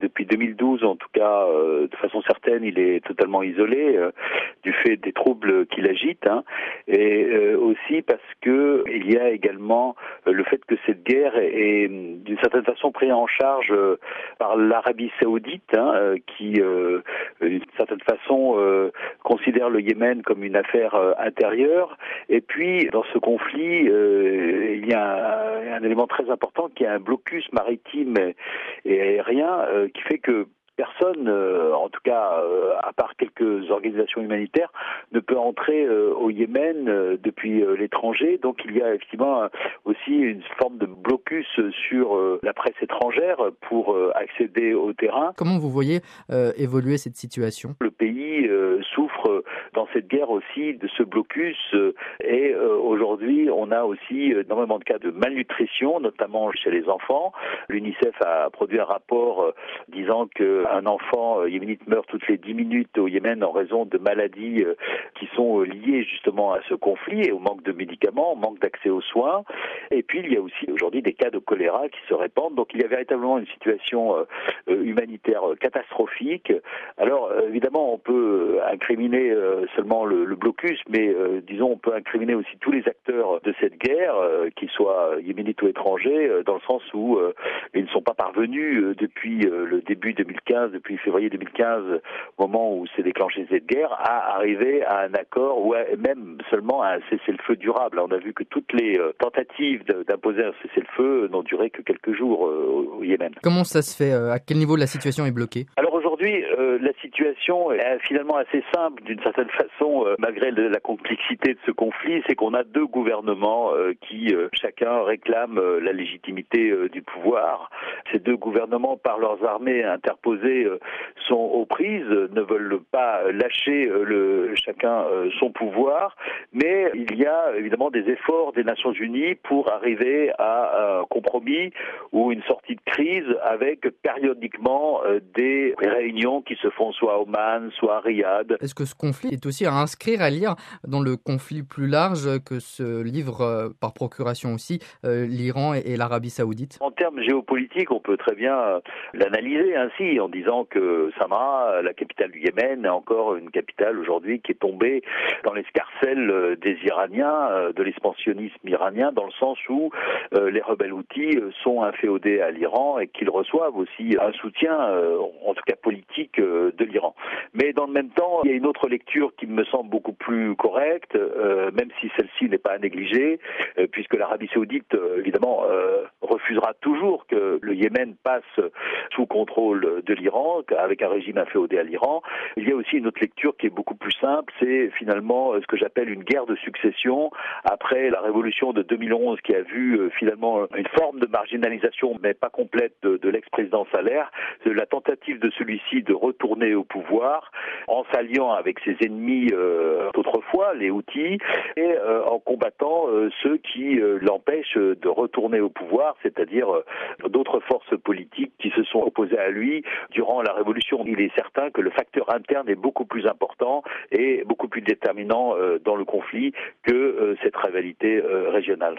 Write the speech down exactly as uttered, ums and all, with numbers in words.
Depuis deux mille douze, en tout cas, euh, de façon certaine, il est totalement isolé euh, du fait des troubles qu'il agite, hein, et euh, aussi parce que il y a également euh, le fait que cette guerre est, est d'une certaine façon prise en charge euh, par l'Arabie Saoudite, hein, euh, qui, euh, d'une certaine façon, euh, considère le Yémen comme une affaire euh, intérieure. Et puis, dans ce conflit, euh, il y a un, un élément très important qui est un blocus maritime et aérien euh, qui fait que personne, euh, en tout cas euh, à part quelques organisations humanitaires, ne peut entrer euh, au Yémen euh, depuis euh, l'étranger. Donc il y a effectivement euh, aussi une forme de blocus sur euh, la presse étrangère pour euh, accéder au terrain. Comment vous voyez euh, évoluer cette situation ? Le pays euh, souffre dans cette guerre aussi de ce blocus euh, et euh, aujourd'hui on a aussi énormément de cas de malnutrition, notamment chez les enfants. L'UNICEF a produit un rapport euh, disant que un enfant yéménite meurt toutes les dix minutes au Yémen en raison de maladies qui sont liées justement à ce conflit et au manque de médicaments, au manque d'accès aux soins. Et puis il y a aussi aujourd'hui des cas de choléra qui se répandent. Donc il y a véritablement une situation humanitaire catastrophique. Alors évidemment on peut incriminer seulement le, le blocus, mais disons on peut incriminer aussi tous les acteurs de cette guerre, qu'ils soient yéménites ou étrangers, dans le sens où ils ne sont pas parvenus depuis le début deux mille quinze, depuis février deux mille quinze, au moment où s'est déclenchée cette guerre, à arriver à un accord ou à, même seulement à un cessez-le-feu durable. On a vu que toutes les euh, tentatives de, d'imposer un cessez-le-feu n'ont duré que quelques jours euh, au Yémen. Comment ça se fait ? À quel niveau la situation est bloquée ? Alors aujourd'hui, euh, la situation est finalement assez simple d'une certaine façon, euh, malgré la complexité de ce conflit, c'est qu'on a deux gouvernements euh, qui euh, chacun réclament euh, la légitimité euh, du pouvoir. Ces deux gouvernements, par leurs armées interposées, euh, sont aux prises, ne veulent pas lâcher euh, le, chacun euh, son pouvoir, mais il y a évidemment des efforts des Nations Unies pour arriver à un compromis ou une sortie de crise avec périodiquement euh, des réunions qui se font soit à Oman, soit à Riyad. Est-ce que ce conflit est aussi à inscrire, à lire dans le conflit plus large que se livrent euh, par procuration aussi euh, l'Iran et, et l'Arabie Saoudite ? En termes géopolitiques, on peut très bien euh, l'analyser ainsi, en disant que Sanaa, la capitale du Yémen, est encore une capitale aujourd'hui qui est tombée dans l'escarcelle euh, des Iraniens, euh, de l'expansionnisme iranien, dans le sens où euh, les rebelles houthis euh, sont inféodés à l'Iran et qu'ils reçoivent aussi un soutien, euh, en tout cas politique, euh, de l'Iran. Mais dans le même temps, il y a une autre lecture qui me semble beaucoup plus correcte, euh, même si celle-ci n'est pas à négliger, euh, puisque l'Arabie Saoudite, euh, évidemment, euh, refusera toujours que le Yémen passe sous contrôle de l'Iran, avec un régime inféodé à l'Iran. Il y a aussi une autre lecture qui est beaucoup plus simple, c'est finalement ce que j'appelle une guerre de succession après la révolution de deux mille onze qui a vu euh, finalement une forme de marginalisation, mais pas complète, de, de l'ex-président Saleh, la tentative de celui-ci de retourner au pouvoir en s'alliant avec ses ennemis euh, d'autrefois, les Houthis, et euh, en combattant euh, ceux qui euh, l'empêchent de retourner au pouvoir, c'est-à-dire euh, d'autres forces politiques qui se sont opposées à lui durant la révolution. Il est certain que le facteur interne est beaucoup plus important et beaucoup plus déterminant euh, dans le conflit que euh, cette rivalité euh, régionale.